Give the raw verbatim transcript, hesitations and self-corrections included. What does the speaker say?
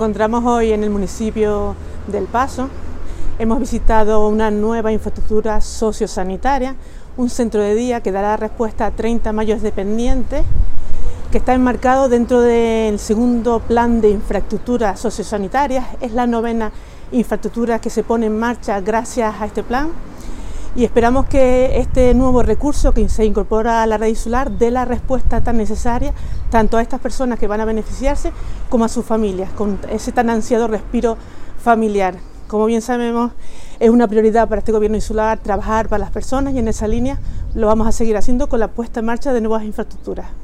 encontramos hoy en el municipio del Paso. Hemos visitado una nueva infraestructura sociosanitaria, un centro de día que dará respuesta a treinta mayores dependientes, que está enmarcado dentro del segundo plan de infraestructuras sociosanitarias. Es la novena infraestructura que se pone en marcha gracias a este plan y esperamos que este nuevo recurso que se incorpora a la red insular dé la respuesta tan necesaria tanto a estas personas que van a beneficiarse como a sus familias, con ese tan ansiado respiro familiar. Como bien sabemos, es una prioridad para este gobierno insular trabajar para las personas y en esa línea lo vamos a seguir haciendo con la puesta en marcha de nuevas infraestructuras.